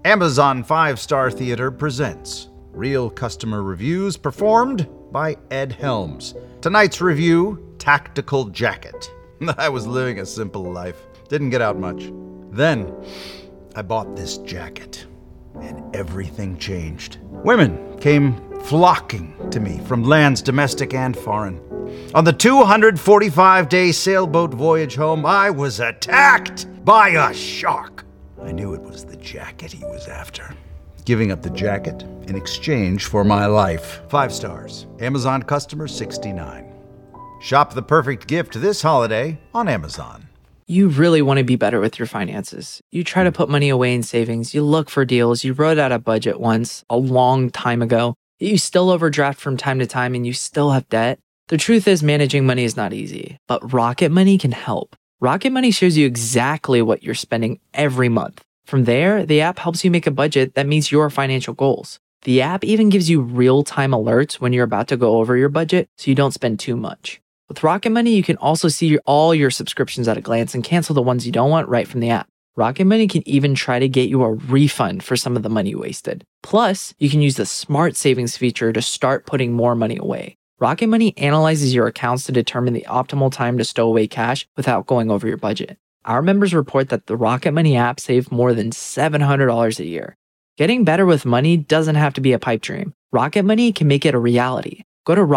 Amazon 5-Star Theater presents Real Customer Reviews performed by Ed Helms. Tonight's review, Tactical Jacket. I was living a simple life. Didn't get out much. Then, I bought this jacket, and everything changed. Women came flocking to me from lands domestic and foreign. On the 245-day sailboat voyage home, I was attacked by a shark. I knew it was the jacket he was after. Giving up the jacket in exchange for my life. 5 stars. Amazon customer 69. Shop the perfect gift this holiday on Amazon. You really want to be better with your finances. You try to put money away in savings. You look for deals. You wrote out a budget once, a long time ago. You still overdraft from time to time and you still have debt. The truth is managing money is not easy, but Rocket Money can help. Rocket Money shows you exactly what you're spending every month. From there, the app helps you make a budget that meets your financial goals. The app even gives you real-time alerts when you're about to go over your budget so you don't spend too much. With Rocket Money, you can also see all your subscriptions at a glance and cancel the ones you don't want right from the app. Rocket Money can even try to get you a refund for some of the money wasted. Plus, you can use the Smart Savings feature to start putting more money away. Rocket Money analyzes your accounts to determine the optimal time to stow away cash without going over your budget. Our members report that the Rocket Money app saved more than $700 a year. Getting better with money doesn't have to be a pipe dream. Rocket Money can make it a reality. Go to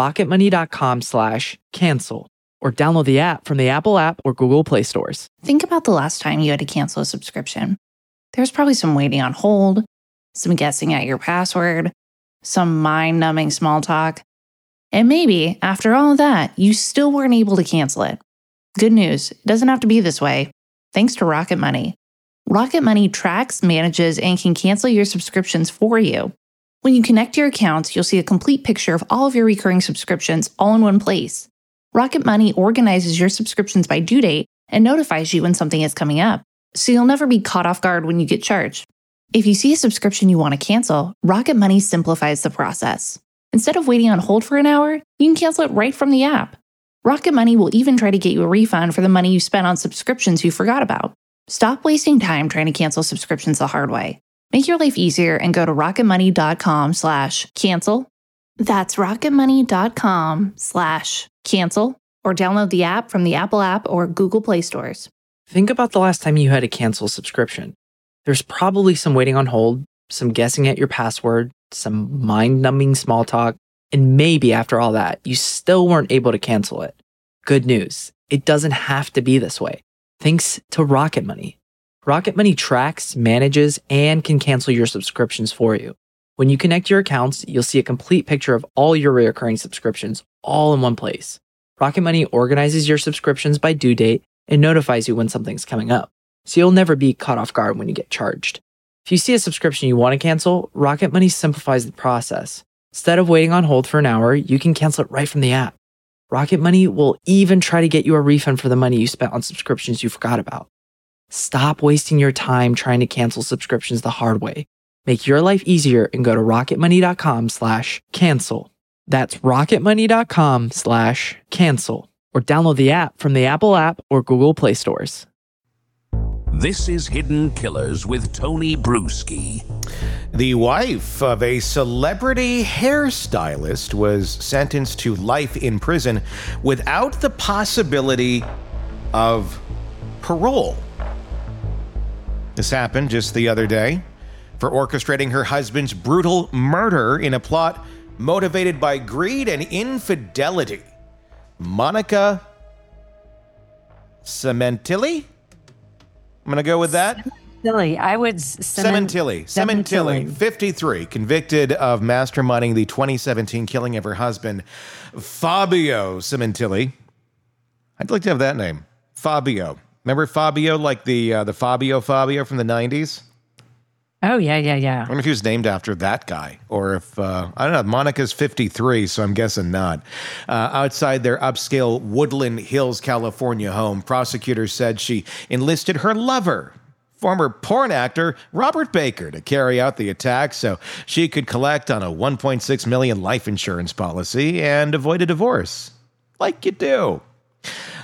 rocketmoney.com/cancel or download the app from the Apple app or Google Play stores. Think about the last time you had to cancel a subscription. There's probably some waiting on hold, some guessing at your password, some mind-numbing small talk. And maybe, after all of that, you still weren't able to cancel it. Good news, it doesn't have to be this way. Thanks to Rocket Money. Rocket Money tracks, manages, and can cancel your subscriptions for you. When you connect your accounts, you'll see a complete picture of all of your recurring subscriptions all in one place. Rocket Money organizes your subscriptions by due date and notifies you when something is coming up, so you'll never be caught off guard when you get charged. If you see a subscription you want to cancel, Rocket Money simplifies the process. Instead of waiting on hold for an hour, you can cancel it right from the app. Rocket Money will even try to get you a refund for the money you spent on subscriptions you forgot about. Stop wasting time trying to cancel subscriptions the hard way. Make your life easier and go to rocketmoney.com/cancel. That's rocketmoney.com/cancel or download the app from the Apple app or Google Play stores. Think about the last time you had to cancel a subscription. There's probably some waiting on hold, some guessing at your password, some mind-numbing small talk, and maybe after all that, you still weren't able to cancel it. Good news, it doesn't have to be this way. Thanks to Rocket Money. Rocket Money tracks, manages, and can cancel your subscriptions for you. When you connect your accounts, you'll see a complete picture of all your recurring subscriptions all in one place. Rocket Money organizes your subscriptions by due date and notifies you when something's coming up, so you'll never be caught off guard when you get charged. If you see a subscription you want to cancel, Rocket Money simplifies the process. Instead of waiting on hold for an hour, you can cancel it right from the app. Rocket Money will even try to get you a refund for the money you spent on subscriptions you forgot about. Stop wasting your time trying to cancel subscriptions the hard way. Make your life easier and go to rocketmoney.com/cancel. That's rocketmoney.com/cancel or download the app from the Apple app or Google Play stores. This is Hidden Killers with Tony Bruschi. The wife of a celebrity hairstylist was sentenced to life in prison without the possibility of parole. This happened just the other day. For orchestrating her husband's brutal murder in a plot motivated by greed and infidelity, Monica Cementilli? I'm going to go with that. Cementilli. I would Cementilli, 53, convicted of masterminding the 2017 killing of her husband, Fabio Cementilli. I'd like to have that name, Fabio. Remember Fabio, like the Fabio from the 90s? Oh, yeah. I wonder if he was named after that guy, or if, I don't know, Monica's 53, so I'm guessing not. Outside their upscale Woodland Hills, California home, prosecutors said she enlisted her lover, former porn actor Robert Baker, to carry out the attack so she could collect on a $1.6 million life insurance policy and avoid a divorce. Like you do.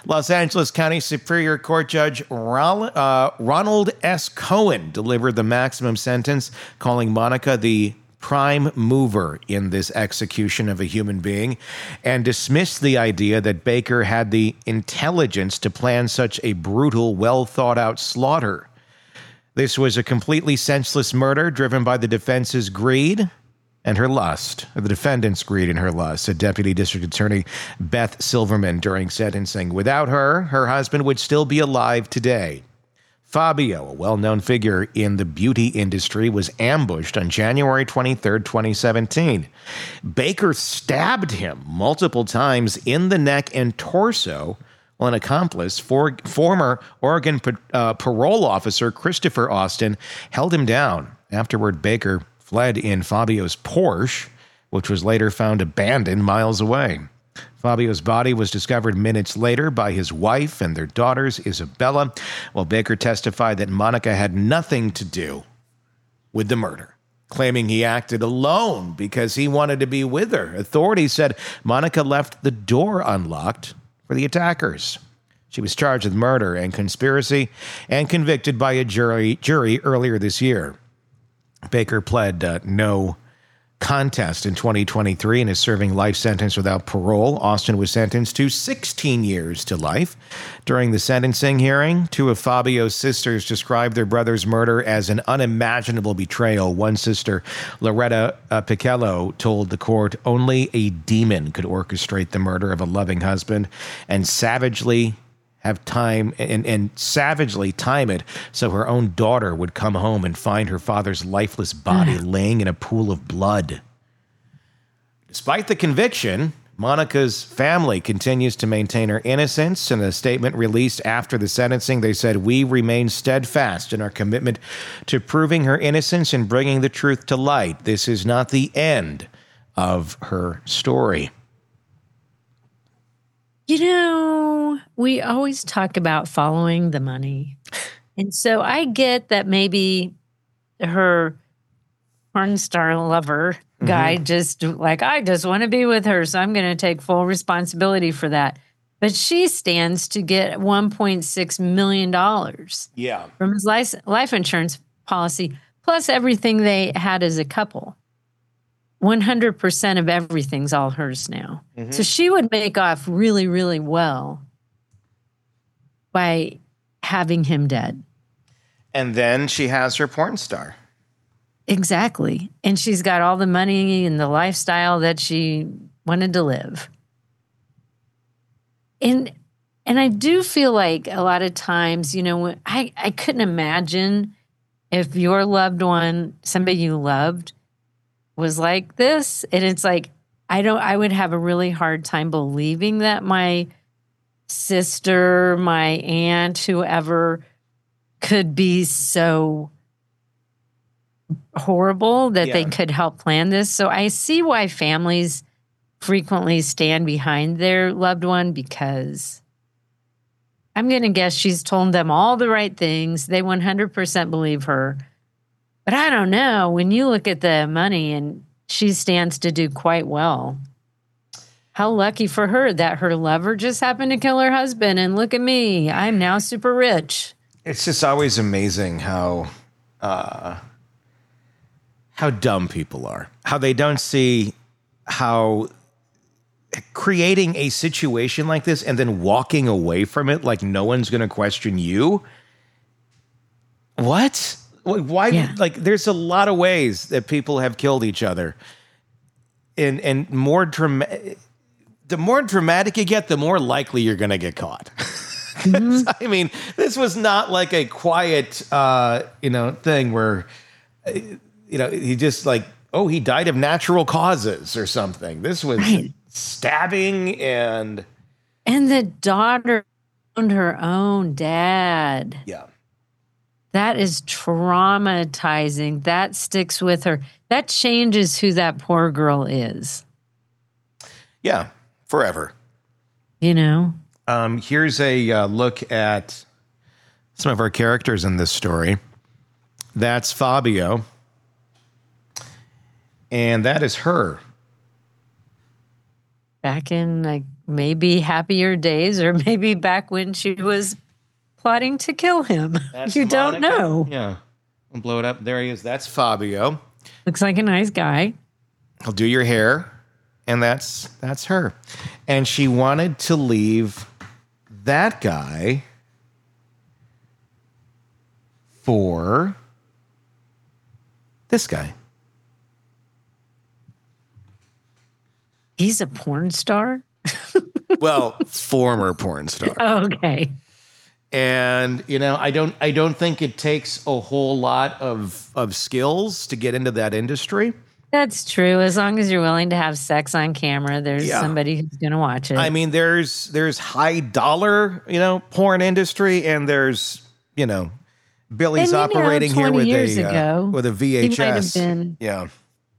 Los Angeles County Superior Court Judge Ronald S. Cohen delivered the maximum sentence, calling Monica the prime mover in this execution of a human being, and dismissed the idea that Baker had the intelligence to plan such a brutal, well-thought-out slaughter. This was a completely senseless murder driven by the defense's greed and her lust, or the defendant's greed and her lust, said Deputy District Attorney Beth Silverman during sentencing. Without her, her husband would still be alive today. Fabio, a well-known figure in the beauty industry, was ambushed on January 23, 2017. Baker stabbed him multiple times in the neck and torso, while an accomplice, former Oregon parole officer Christopher Austin, held him down. Afterward, Baker fled in Fabio's Porsche, which was later found abandoned miles away. Fabio's body was discovered minutes later by his wife and their daughters, Isabella, while Baker testified that Monica had nothing to do with the murder, claiming he acted alone because he wanted to be with her. Authorities said Monica left the door unlocked for the attackers. She was charged with murder and conspiracy and convicted by a jury earlier this year. Baker pled no contest in 2023 and is serving life sentence without parole. Austin was sentenced to 16 years to life. During the sentencing hearing, two of Fabio's sisters described their brother's murder as an unimaginable betrayal. One sister, Loretta Picello, told the court only a demon could orchestrate the murder of a loving husband and savagely time it so her own daughter would come home and find her father's lifeless body laying in a pool of blood. Despite the conviction, Monica's family continues to maintain her innocence. In a statement released after the sentencing, they said, "We remain steadfast in our commitment to proving her innocence and bringing the truth to light. This is not the end of her story." You know, we always talk about following the money. And so I get that maybe her porn star lover guy just like, I just want to be with her, so I'm going to take full responsibility for that. But she stands to get $1.6 million from his life insurance policy, plus everything they had as a couple. 100% of everything's all hers now. So she would make off really, really well by having him dead. And then she has her porn star. Exactly. And she's got all the money and the lifestyle that she wanted to live. And I do feel like a lot of times, you know, I couldn't imagine if your loved one, somebody you loved, was like this. And it's like, I would have a really hard time believing that my sister, my aunt, whoever could be so horrible that they could help plan this. So I see why families frequently stand behind their loved one, because I'm going to guess she's told them all the right things. They 100% believe her. But I don't know. When you look at the money, and she stands to do quite well. How lucky for her that her lover just happened to kill her husband. And look at me. I'm now super rich. It's just always amazing how dumb people are. How they don't see how creating a situation like this and then walking away from it like no one's going to question you. What? Why? Yeah. Like, there's a lot of ways that people have killed each other, and the more dramatic you get, the more likely you're going to get caught. I mean, this was not like a quiet, thing where, he just like, oh, he died of natural causes or something. This was stabbing and the daughter owned her own dad. Yeah. That is traumatizing. That sticks with her. That changes who that poor girl is. Yeah, forever. You know? Here's a look at some of our characters in this story. That's Fabio. And that is her. back in like maybe happier days, or maybe back when she was plotting to kill him. You don't know. Yeah. I'll blow it up. There he is. That's Fabio. Looks like a nice guy. He'll do your hair, and that's her. And she wanted to leave that guy for this guy. He's a porn star? Well, former porn star. Okay. And I don't think it takes a whole lot of skills to get into that industry. That's true. As long as you're willing to have sex on camera, there's somebody who's going to watch it. I mean, there's high dollar, porn industry, and there's, Billy's operating here with a VHS. He might have been. Yeah.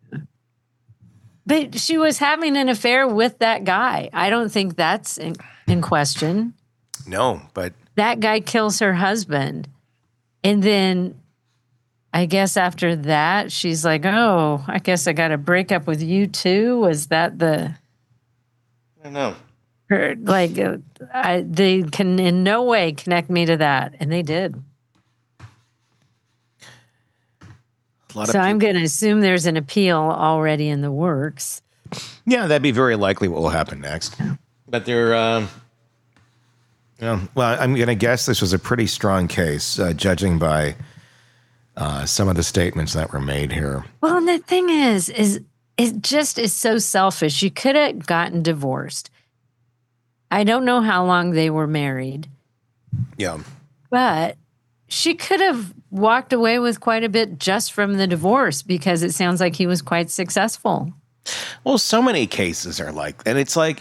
But she was having an affair with that guy. I don't think that's in question. No, but that guy kills her husband. And then I guess after that, she's like, oh, I guess I got to break up with you too. Was that I don't know. They can in no way connect me to that. And they did. So I'm going to assume there's an appeal already in the works. Yeah, that'd be very likely what will happen next. But they're, well, I'm going to guess this was a pretty strong case, judging by some of the statements that were made here. Well, and the thing is it just is so selfish. You could have gotten divorced. I don't know how long they were married. Yeah. But she could have walked away with quite a bit just from the divorce, because it sounds like he was quite successful. Well, so many cases are like, and it's like,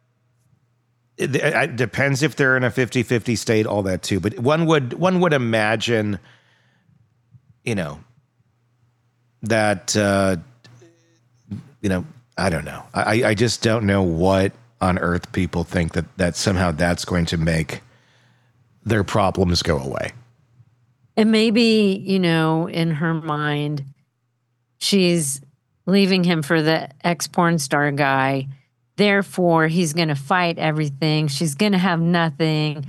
it depends if they're in a 50-50 state, all that too. But one would imagine, that, I don't know. I just don't know what on earth people think that somehow that's going to make their problems go away. And maybe, in her mind, she's leaving him for the ex-porn star guy. Therefore, he's going to fight everything. She's going to have nothing,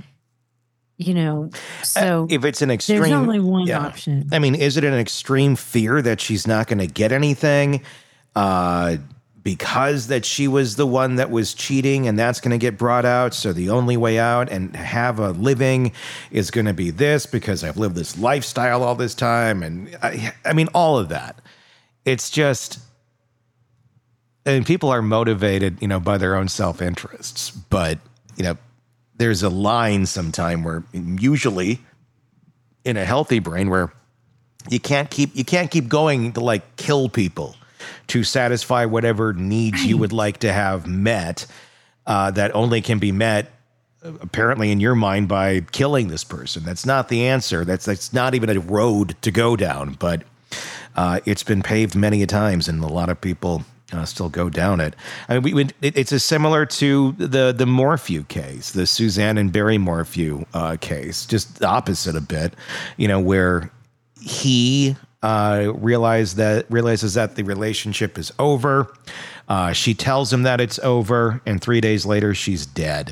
so if it's an extreme, there's only one option. I mean, is it an extreme fear that she's not going to get anything because that she was the one that was cheating, and that's going to get brought out? So the only way out and have a living is going to be this, because I've lived this lifestyle all this time. And I mean, all of that. It's just, and people are motivated, by their own self-interests. But, there's a line sometime where, usually in a healthy brain, where you can't keep going to like kill people to satisfy whatever needs you would like to have met, that only can be met, apparently in your mind, by killing this person. That's not the answer. That's not even a road to go down, but it's been paved many a times, and a lot of people still go down it. I mean, it's a similar to the Morphew case, the Suzanne and Barry Morphew case, just the opposite a bit, where he realizes that the relationship is over. She tells him that it's over, and 3 days later, she's dead.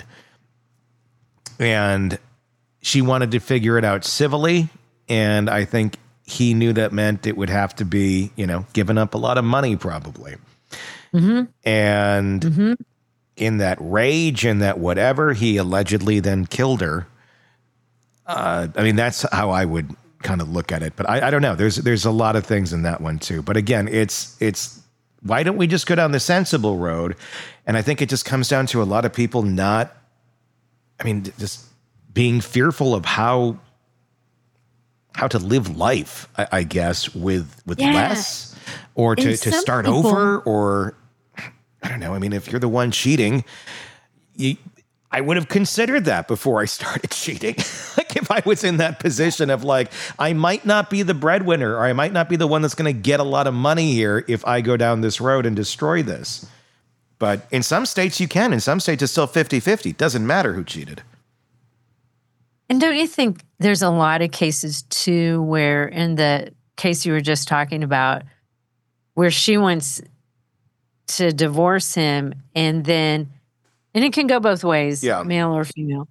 And she wanted to figure it out civilly, and I think he knew that meant it would have to be, giving up a lot of money, probably. Mm-hmm. And in that rage and that whatever, he allegedly then killed her. I mean, that's how I would kind of look at it, but I don't know. There's a lot of things in that one too. But again, it's why don't we just go down the sensible road? And I think it just comes down to a lot of people just being fearful of how to live life, I guess, with less, or to start over, or I don't know. I mean, if you're the one cheating, I would have considered that before I started cheating. Like if I was in that position of like, I might not be the breadwinner, or I might not be the one that's going to get a lot of money here if I go down this road and destroy this. But in some states you can. In some states it's still 50-50. It doesn't matter who cheated. And don't you think there's a lot of cases too where, in the case you were just talking about, where she wants to divorce him, and it can go both ways, Yeah. male or female.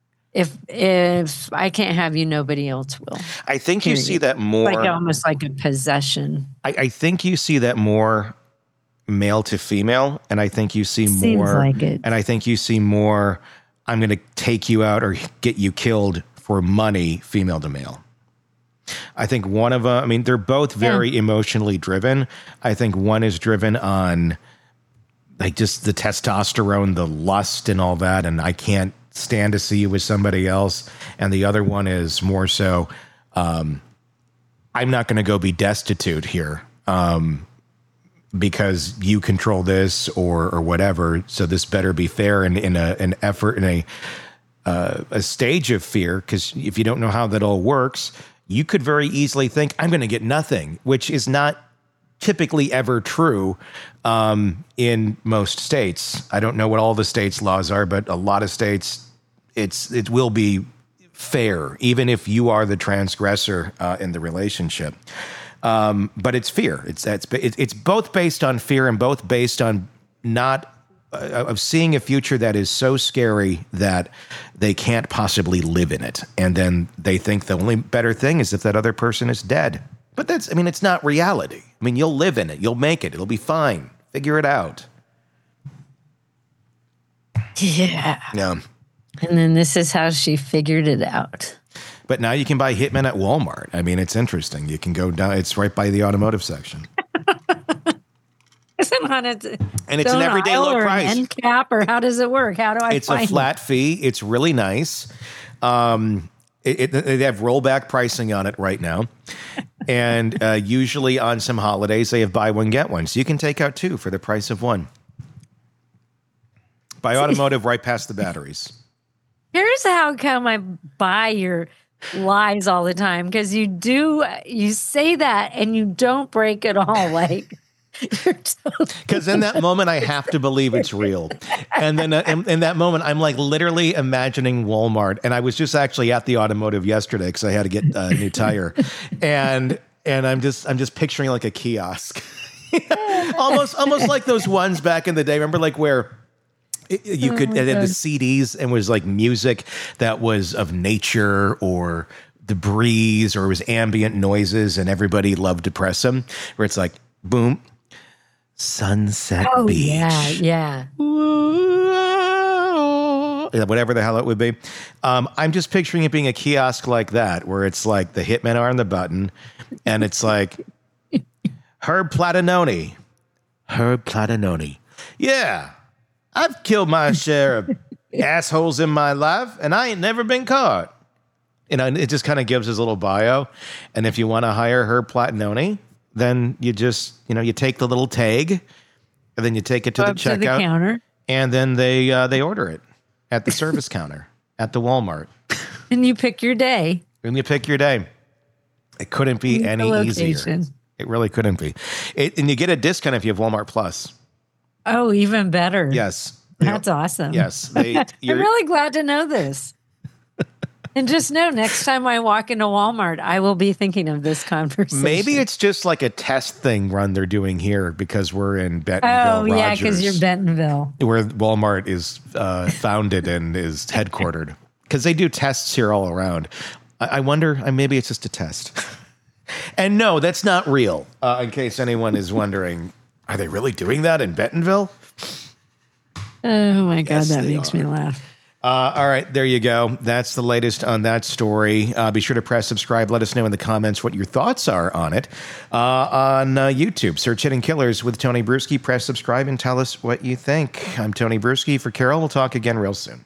If I can't have you, nobody else will. I think you see that more. Like almost like a possession. I think you see that more male to female, and I think you see Seems more. like it. And I think you see more. I'm going to take you out or get you killed for money, female to male. I think one of them. I mean, they're both very emotionally driven. I think one is driven on like just the testosterone, the lust, and all that, and I can't stand to see you with somebody else. And the other one is more so, I'm not going to go be destitute here because you control this or whatever. So this better be fair and in an effort, in a stage of fear. Because if you don't know how that all works, you could very easily think, I'm going to get nothing, which is not typically ever true in most states. I don't know what all the states' laws are, but a lot of states, it will be fair, even if you are the transgressor in the relationship. But it's fear. It's both based on fear and both based on not of seeing a future that is so scary that they can't possibly live in it, and then they think the only better thing is if that other person is dead. But it's not reality. I mean, you'll live in it. You'll make it. It'll be fine. Figure it out. Yeah. Yeah. And then this is how she figured it out. But now you can buy Hitman at Walmart. I mean, it's interesting. You can go down. It's right by the automotive section. Is it on its And it's an everyday low or price. an end cap, or how does it work? How do I It's find a flat fee. It's really nice. They have rollback pricing on it right now. And usually on some holidays, they have buy one, get one. So you can take out two for the price of one. Buy automotive right past the batteries. Here's how come I buy your lies all the time, because you say that and you don't break it all. Like, because in that moment I have to believe it's real, and then in that moment I'm like literally imagining Walmart. And I was just actually at the automotive yesterday because I had to get a new tire, and I'm just picturing like a kiosk, almost like those ones back in the day. Remember, like where you could, and then the CDs, and was like music that was of nature or the breeze, or it was ambient noises, and everybody loved to press them. Where it's like boom. Sunset Beach. Yeah. Whatever the hell it would be. I'm just picturing it being a kiosk like that, where it's like the Hitmen are on the button, and it's like Herb Platinoni. Yeah, I've killed my share of assholes in my life, and I ain't never been caught. It just kind of gives his little bio. And if you want to hire Herb Platinoni, then you just, you take the little tag, and then you take it to the checkout, to the counter, and then they order it at the service counter at the Walmart. And you pick your day. And you pick your day. It couldn't be any easier. It really couldn't be. And you get a discount if you have Walmart Plus. Oh, even better. Yes. That's awesome. Yes. I'm really glad to know this. And just know, next time I walk into Walmart, I will be thinking of this conversation. Maybe it's just like a test thing run they're doing here because we're in Bentonville. Oh, yeah, because you're Bentonville. Where Walmart is founded and is headquartered. Because they do tests here all around. I wonder, maybe it's just a test. And no, that's not real. In case anyone is wondering, are they really doing that in Bentonville? Oh, my God, Yes, that they makes are. me laugh. All right, there you go. That's the latest on that story. Be sure to press subscribe. Let us know in the comments what your thoughts are on it. On YouTube, search Hidden Killers with Tony Bruschi. Press subscribe and tell us what you think. I'm Tony Bruschi for Carol. We'll talk again real soon.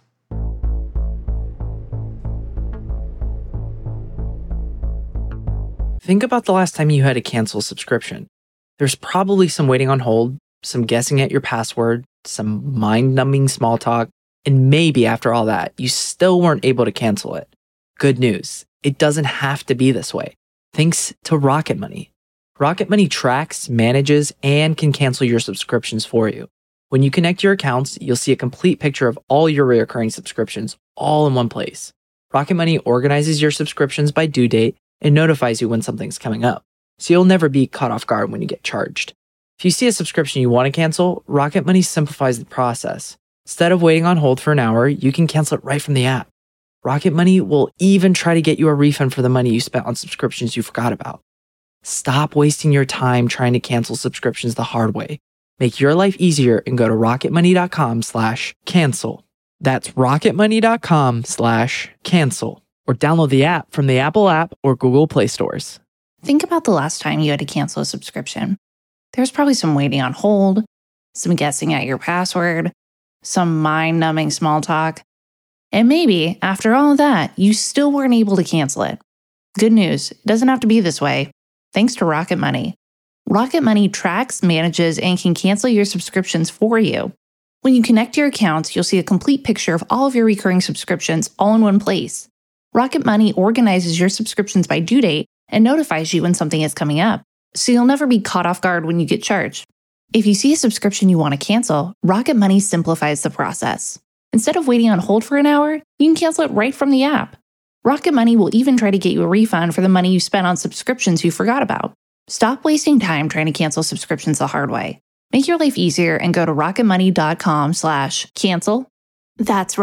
Think about the last time you had to cancel a subscription. There's probably some waiting on hold, some guessing at your password, some mind-numbing small talk, and maybe after all that, you still weren't able to cancel it. Good news, it doesn't have to be this way. Thanks to Rocket Money. Rocket Money tracks, manages, and can cancel your subscriptions for you. When you connect your accounts, you'll see a complete picture of all your recurring subscriptions all in one place. Rocket Money organizes your subscriptions by due date and notifies you when something's coming up, so you'll never be caught off guard when you get charged. If you see a subscription you want to cancel, Rocket Money simplifies the process. Instead of waiting on hold for an hour, you can cancel it right from the app. Rocket Money will even try to get you a refund for the money you spent on subscriptions you forgot about. Stop wasting your time trying to cancel subscriptions the hard way. Make your life easier and go to rocketmoney.com/cancel. That's rocketmoney.com/cancel. Or download the app from the Apple app or Google Play stores. Think about the last time you had to cancel a subscription. There's probably some waiting on hold, some guessing at your password, some mind-numbing small talk. And maybe, after all of that, you still weren't able to cancel it. Good news, it doesn't have to be this way. Thanks to Rocket Money. Rocket Money tracks, manages, and can cancel your subscriptions for you. When you connect your accounts, you'll see a complete picture of all of your recurring subscriptions all in one place. Rocket Money organizes your subscriptions by due date and notifies you when something is coming up, so you'll never be caught off guard when you get charged. If you see a subscription you want to cancel, Rocket Money simplifies the process. Instead of waiting on hold for an hour, you can cancel it right from the app. Rocket Money will even try to get you a refund for the money you spent on subscriptions you forgot about. Stop wasting time trying to cancel subscriptions the hard way. Make your life easier and go to rocketmoney.com/cancel. That's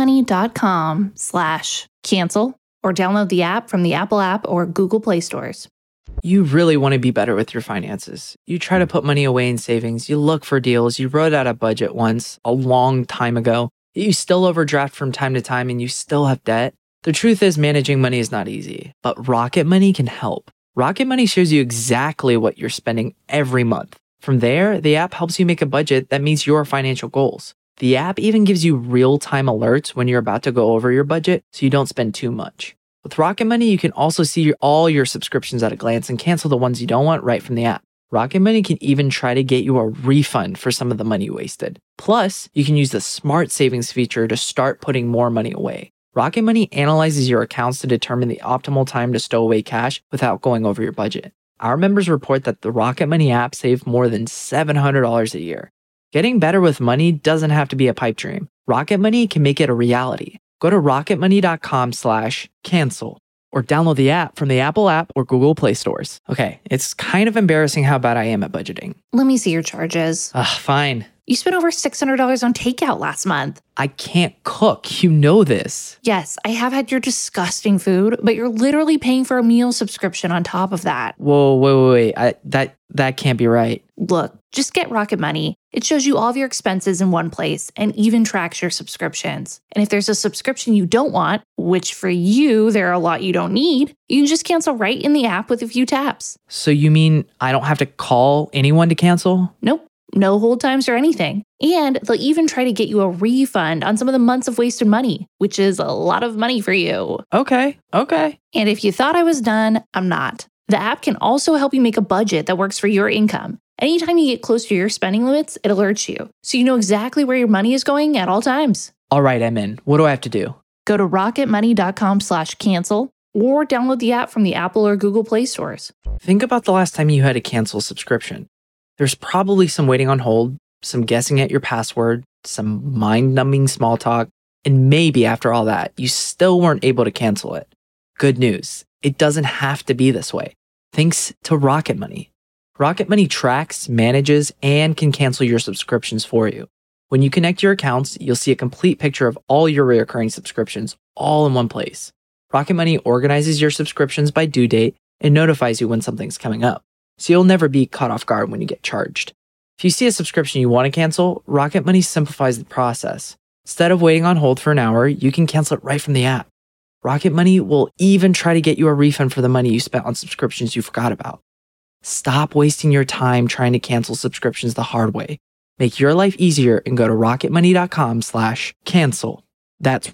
rocketmoney.com/cancel, or download the app from the Apple app or Google Play stores. You really want to be better with your finances. You try to put money away in savings. You look for deals. You wrote out a budget once a long time ago. You still overdraft from time to time and you still have debt. The truth is, managing money is not easy, but Rocket Money can help. Rocket Money shows you exactly what you're spending every month. From there, the app helps you make a budget that meets your financial goals. The app even gives you real-time alerts when you're about to go over your budget so you don't spend too much. With Rocket Money, you can also see all your subscriptions at a glance and cancel the ones you don't want right from the app. Rocket Money can even try to get you a refund for some of the money you wasted. Plus, you can use the Smart Savings feature to start putting more money away. Rocket Money analyzes your accounts to determine the optimal time to stow away cash without going over your budget. Our members report that the Rocket Money app saved more than $700 a year. Getting better with money doesn't have to be a pipe dream. Rocket Money can make it a reality. Go to rocketmoney.com/cancel or download the app from the Apple app or Google Play stores. Okay, it's kind of embarrassing how bad I am at budgeting. Let me see your charges. Fine. You spent over $600 on takeout last month. I can't cook. You know this. Yes, I have had your disgusting food, but you're literally paying for a meal subscription on top of that. Whoa, wait. That can't be right. Look, just get Rocket Money. It shows you all of your expenses in one place and even tracks your subscriptions. And if there's a subscription you don't want, which for you, there are a lot you don't need, you can just cancel right in the app with a few taps. So you mean I don't have to call anyone to cancel? Nope. No hold times or anything. And they'll even try to get you a refund on some of the months of wasted money, which is a lot of money for you. Okay. And if you thought I was done, I'm not. The app can also help you make a budget that works for your income. Anytime you get close to your spending limits, it alerts you, so you know exactly where your money is going at all times. All right, I'm in. What do I have to do? Go to rocketmoney.com/cancel or download the app from the Apple or Google Play stores. Think about the last time you had to cancel a subscription. There's probably some waiting on hold, some guessing at your password, some mind-numbing small talk, and maybe after all that, you still weren't able to cancel it. Good news, it doesn't have to be this way. Thanks to Rocket Money. Rocket Money tracks, manages, and can cancel your subscriptions for you. When you connect your accounts, you'll see a complete picture of all your recurring subscriptions all in one place. Rocket Money organizes your subscriptions by due date and notifies you when something's coming up, so you'll never be caught off guard when you get charged. If you see a subscription you want to cancel, Rocket Money simplifies the process. Instead of waiting on hold for an hour, you can cancel it right from the app. Rocket Money will even try to get you a refund for the money you spent on subscriptions you forgot about. Stop wasting your time trying to cancel subscriptions the hard way. Make your life easier and go to rocketmoney.com/cancel. That's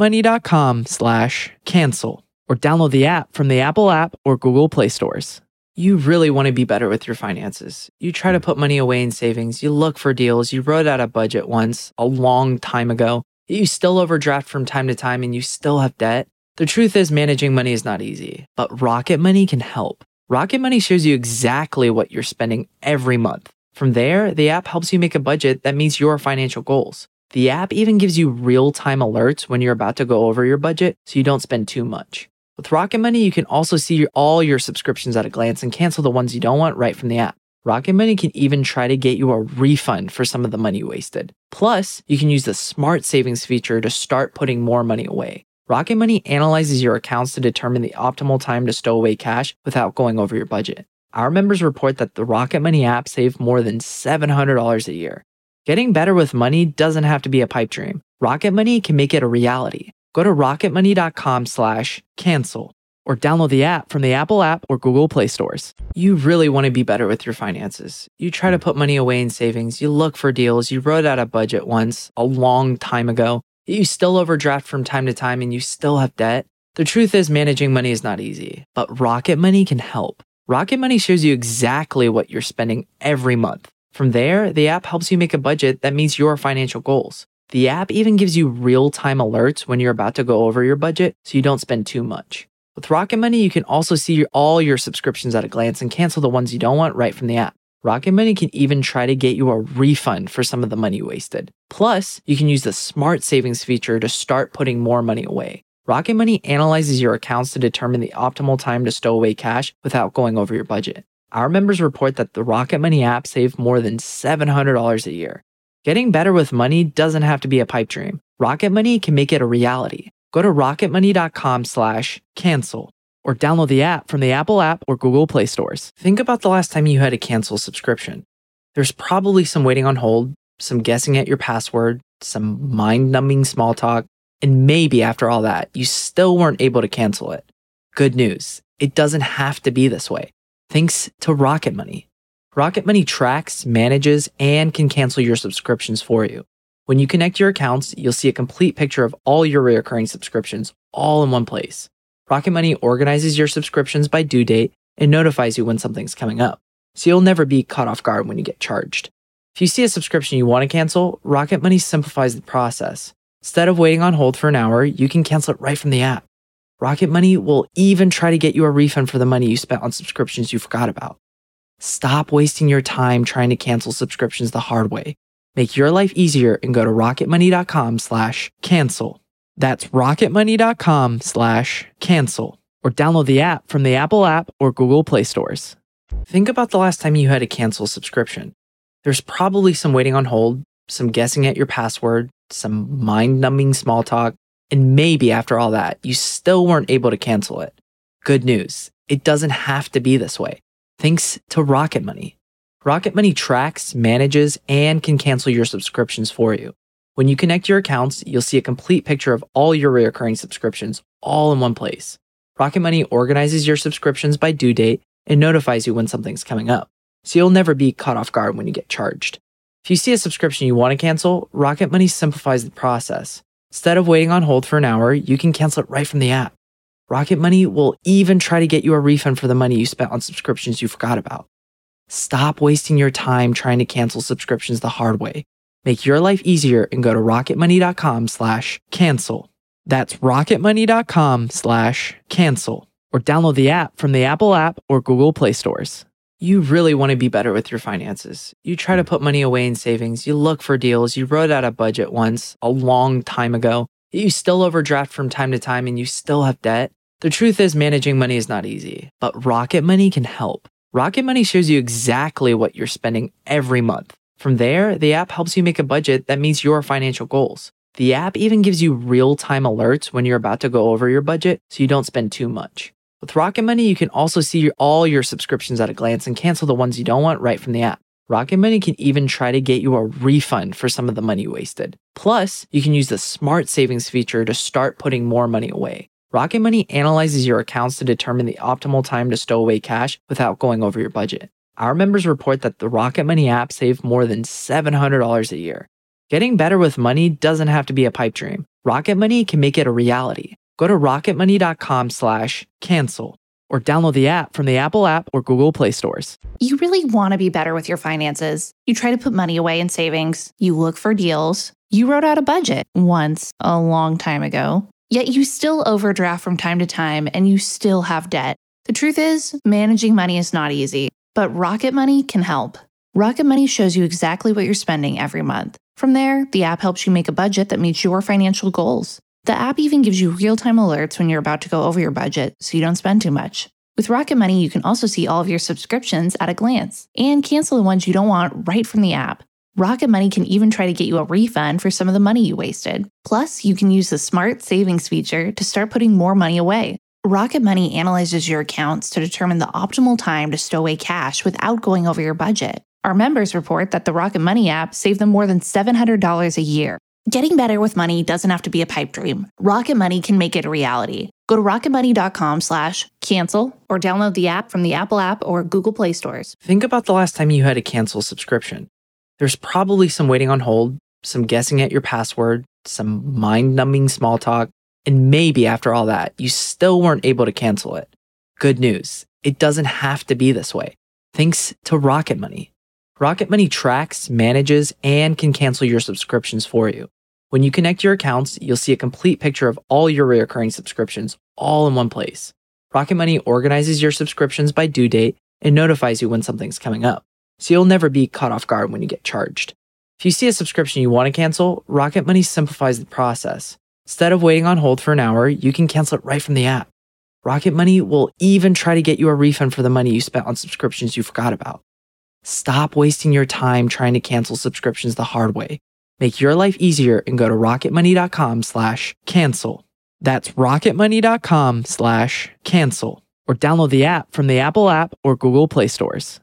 rocketmoney.com/cancel or download the app from the Apple app or Google Play stores. You really want to be better with your finances. You try to put money away in savings. You look for deals. You wrote out a budget once a long time ago. You still overdraft from time to time and you still have debt. The truth is, managing money is not easy, but Rocket Money can help. Rocket Money shows you exactly what you're spending every month. From there, the app helps you make a budget that meets your financial goals. The app even gives you real-time alerts when you're about to go over your budget so you don't spend too much. With Rocket Money, you can also see all your subscriptions at a glance and cancel the ones you don't want right from the app. Rocket Money can even try to get you a refund for some of the money you wasted. Plus, you can use the Smart Savings feature to start putting more money away. Rocket Money analyzes your accounts to determine the optimal time to stow away cash without going over your budget. Our members report that the Rocket Money app saved more than $700 a year. Getting better with money doesn't have to be a pipe dream. Rocket Money can make it a reality. Go to rocketmoney.com/cancel or download the app from the Apple app or Google Play stores. You really want to be better with your finances. You try to put money away in savings, you look for deals, you wrote out a budget once a long time ago, you still overdraft from time to time and you still have debt. The truth is managing money is not easy, but Rocket Money can help. Rocket Money shows you exactly what you're spending every month. From there, the app helps you make a budget that meets your financial goals. The app even gives you real-time alerts when you're about to go over your budget so you don't spend too much. With Rocket Money, you can also see all your subscriptions at a glance and cancel the ones you don't want right from the app. Rocket Money can even try to get you a refund for some of the money you wasted. Plus, you can use the Smart Savings feature to start putting more money away. Rocket Money analyzes your accounts to determine the optimal time to stow away cash without going over your budget. Our members report that the Rocket Money app saved more than $700 a year. Getting better with money doesn't have to be a pipe dream. Rocket Money can make it a reality. Go to rocketmoney.com/cancel or download the app from the Apple app or Google Play stores. Think about the last time you had to cancel a subscription. There's probably some waiting on hold, some guessing at your password, some mind-numbing small talk, and maybe after all that, you still weren't able to cancel it. Good news, it doesn't have to be this way. Thanks to Rocket Money. Rocket Money tracks, manages, and can cancel your subscriptions for you. When you connect your accounts, you'll see a complete picture of all your recurring subscriptions all in one place. Rocket Money organizes your subscriptions by due date and notifies you when something's coming up, so you'll never be caught off guard when you get charged. If you see a subscription you want to cancel, Rocket Money simplifies the process. Instead of waiting on hold for an hour, you can cancel it right from the app. Rocket Money will even try to get you a refund for the money you spent on subscriptions you forgot about. Stop wasting your time trying to cancel subscriptions the hard way. Make your life easier and go to rocketmoney.com/cancel. That's rocketmoney.com/cancel or download the app from the Apple app or Google Play stores. Think about the last time you had to cancel a subscription. There's probably some waiting on hold, some guessing at your password, some mind-numbing small talk, and maybe after all that, you still weren't able to cancel it. Good news, it doesn't have to be this way. Thanks to Rocket Money. Rocket Money tracks, manages, and can cancel your subscriptions for you. When you connect your accounts, you'll see a complete picture of all your recurring subscriptions all in one place. Rocket Money organizes your subscriptions by due date and notifies you when something's coming up, so you'll never be caught off guard when you get charged. If you see a subscription you want to cancel, Rocket Money simplifies the process. Instead of waiting on hold for an hour, you can cancel it right from the app. Rocket Money will even try to get you a refund for the money you spent on subscriptions you forgot about. Stop wasting your time trying to cancel subscriptions the hard way. Make your life easier and go to rocketmoney.com/cancel. That's rocketmoney.com/cancel or download the app from the Apple app or Google Play stores. You really want to be better with your finances. You try to put money away in savings, you look for deals, you wrote out a budget once a long time ago, you still overdraft from time to time and you still have debt. The truth is managing money is not easy, but Rocket Money can help. Rocket Money shows you exactly what you're spending every month. From there, the app helps you make a budget that meets your financial goals. The app even gives you real-time alerts when you're about to go over your budget so you don't spend too much. With Rocket Money, you can also see all your subscriptions at a glance and cancel the ones you don't want right from the app. Rocket Money can even try to get you a refund for some of the money you wasted. Plus, you can use the Smart Savings feature to start putting more money away. Rocket Money analyzes your accounts to determine the optimal time to stow away cash without going over your budget. Our members report that the Rocket Money app saved more than $700 a year. Getting better with money doesn't have to be a pipe dream. Rocket Money can make it a reality. Go to rocketmoney.com/cancel or download the app from the Apple app or Google Play stores. You really want to be better with your finances. You try to put money away in savings. You look for deals. You wrote out a budget once a long time ago, yet you still overdraft from time to time and you still have debt. The truth is, managing money is not easy, but Rocket Money can help. Rocket Money shows you exactly what you're spending every month. From there, the app helps you make a budget that meets your financial goals. The app even gives you real-time alerts when you're about to go over your budget so you don't spend too much. With Rocket Money, you can also see all of your subscriptions at a glance and cancel the ones you don't want right from the app. Rocket Money can even try to get you a refund for some of the money you wasted. Plus, you can use the Smart Savings feature to start putting more money away. Rocket Money analyzes your accounts to determine the optimal time to stow away cash without going over your budget. Our members report that the Rocket Money app saved them more than $700 a year. Getting better with money doesn't have to be a pipe dream. Rocket Money can make it a reality. Go to rocketmoney.com/cancel or download the app from the Apple app or Google Play stores. Think about the last time you had to cancel a subscription. There's probably some waiting on hold, some guessing at your password, some mind-numbing small talk, and maybe after all that, you still weren't able to cancel it. Good news, it doesn't have to be this way. Thanks to Rocket Money. Rocket Money tracks, manages, and can cancel your subscriptions for you. When you connect your accounts, you'll see a complete picture of all your recurring subscriptions all in one place. Rocket Money organizes your subscriptions by due date and notifies you when something's coming up, so you'll never be caught off guard when you get charged. If you see a subscription you want to cancel, Rocket Money simplifies the process. Instead of waiting on hold for an hour, you can cancel it right from the app. Rocket Money will even try to get you a refund for the money you spent on subscriptions you forgot about. Stop wasting your time trying to cancel subscriptions the hard way. Make your life easier and go to rocketmoney.com/cancel. That's rocketmoney.com/cancel. Or download the app from the Apple app or Google Play stores.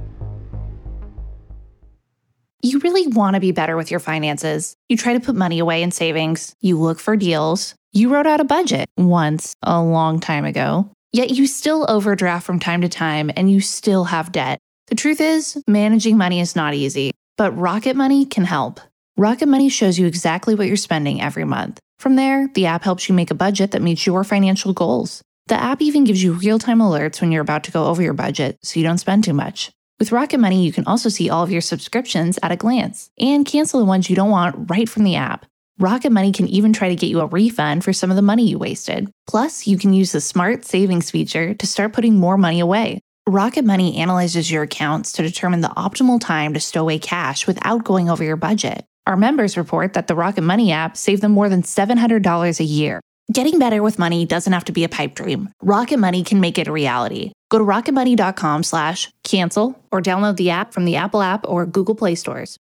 You really want to be better with your finances. You try to put money away in savings. You look for deals. You wrote out a budget once a long time ago. Yet you still overdraft from time to time and you still have debt. The truth is, managing money is not easy, but Rocket Money can help. Rocket Money shows you exactly what you're spending every month. From there, the app helps you make a budget that meets your financial goals. The app even gives you real-time alerts when you're about to go over your budget so you don't spend too much. With Rocket Money, you can also see all of your subscriptions at a glance and cancel the ones you don't want right from the app. Rocket Money can even try to get you a refund for some of the money you wasted. Plus, you can use the Smart Savings feature to start putting more money away. Rocket Money analyzes your accounts to determine the optimal time to stow away cash without going over your budget. Our members report that the Rocket Money app saved them more than $700 a year. Getting better with money doesn't have to be a pipe dream. Rocket Money can make it a reality. Go to rocketmoney.com/cancel or download the app from the Apple app or Google Play stores.